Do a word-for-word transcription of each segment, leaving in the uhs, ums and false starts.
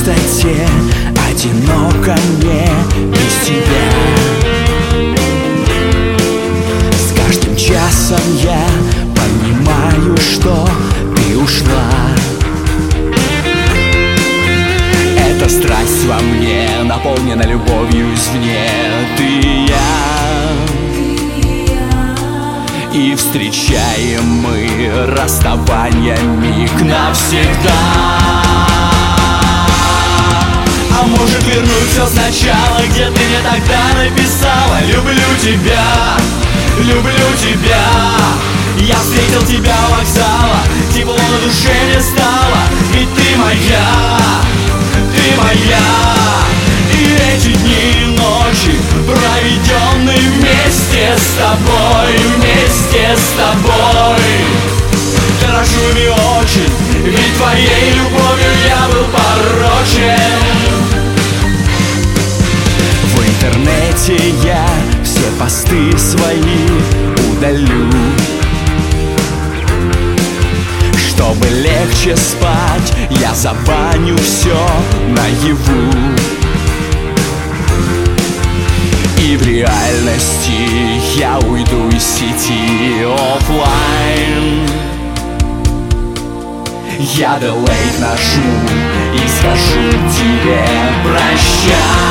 пустоте, одиноко мне без тебя. С каждым часом я понимаю, что ты ушла. Эта страсть во мне наполнена любовью извне. Ты и я, и встречаем мы расставание миг навсегда. А может вернуть все сначала, где ты мне тогда написала: люблю тебя, люблю тебя. Я встретил тебя у вокзала, тепло на душе мне стало, ведь ты моя, ты моя. И эти дни и ночи, проведенные вместе с тобой, вместе с тобой, дорожу ими очень, ведь твоей любовью я был порочен. В интернете я все посты свои удалю, чтобы легче спать, я забаню все наяву. И в реальности я уйду из сети оффлайн. Я делейт нажму и скажу тебе прощай.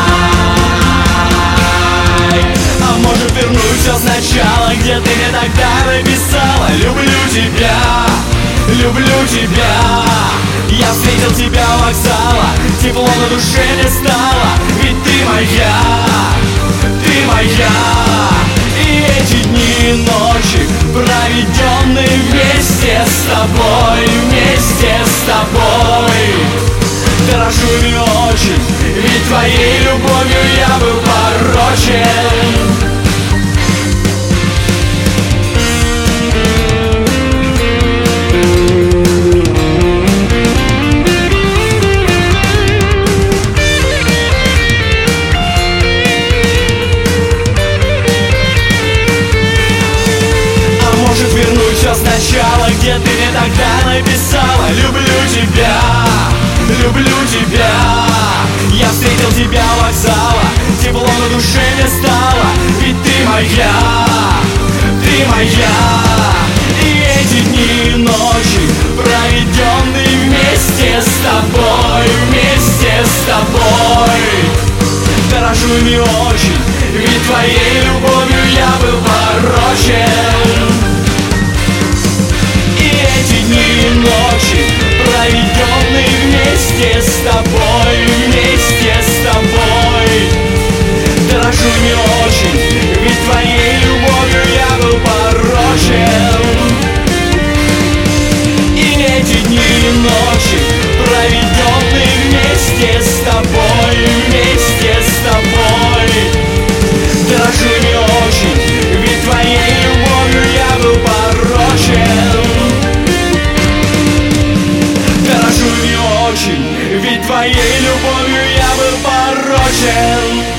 А может вернуть все сначала, где ты мне тогда написала: люблю тебя, люблю тебя. Я встретил тебя у вокзала, тепло на душе мне стало, ведь ты моя, ты моя. И эти дни и ночи, проведенные вместе с тобой, вместе с тобой, дорожу ими очень, ведь твоей любовью я был порочен. Сначала, где ты мне тогда написала: люблю тебя, люблю тебя. Я встретил тебя у вокзала, тепло на душе мне стало, ведь ты моя, ты моя. И эти дни и ночи, проведенные вместе с тобой, вместе с тобой, дорожу ими очень, ведь твоей любовью я был порочен. Ночи, проведенные вместе с тобой, вместе с тобой, дорожу ими очень, ведь твоей любовью я был порочен. И эти дни и ночи, проведенные вместе с тобой, вместе с тобой, дорожу ими очень, ведь твоей любовью я был порочен. Ведь твоей любовью я был порочен.